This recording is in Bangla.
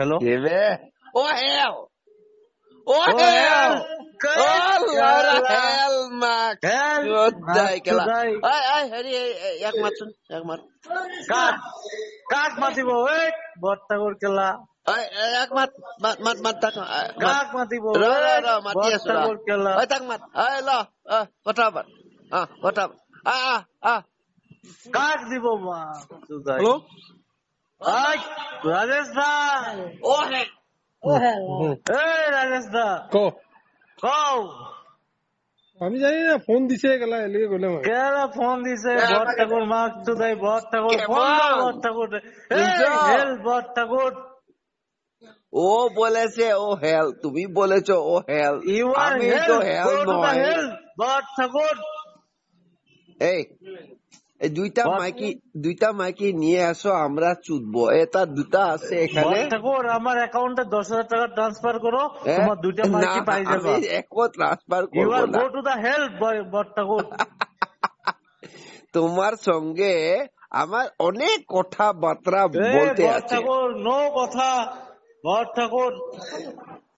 Hello? Oh hell! Oh hell! Oh Laura hell Max! Hell! Chodai kela. Chodai. Ay Hari এক মার শুন এক মার. কাক মাতিব ওই বট্টাকুর কেলা Ay এক মাত tak. কাক মাতিব Ro mati asu ra. বট্টাকুর কেলা Ay tak mat. Ay lo. Whatever. Whatever. কাক দিব মা চুদাই হ্যালো আই রাজেশ দা Oh hell! এই রাজেশ দা কো কও আমি জানি না ফোন দিছে গেলা এলিগে গলে মই কেলা ফোন দিছে বট্টাকুর মা চুদাই বট্টাকুর ফোন দাও বট্টাকুর এই হেল বট্টাকুর ও বলেছে ও হেল, তুমি বলেছো ও হেল, ইউ আর আমি হেল তো হেল গো টু দ্য নয়। হেল বট্টাকুর এই দুইটা মাইকি নিয়ে আসো, আমরা চুদবো। এটা দুটা আছে এখানে। বট্টাকুর আমার অ্যাকাউন্টে 10,000 টাকা ট্রান্সফার করো তোমার দুইটা না, মাইকি পাই যাবা আমি একো ট্রান্সফার ইউ করবো আর না। গো টু দ্য হেল বট্টাকুর তোমার সঙ্গে আমার অনেক কথাবার্তা বলতে আছে। বট্টাকুর নো কথা বট্টাকুর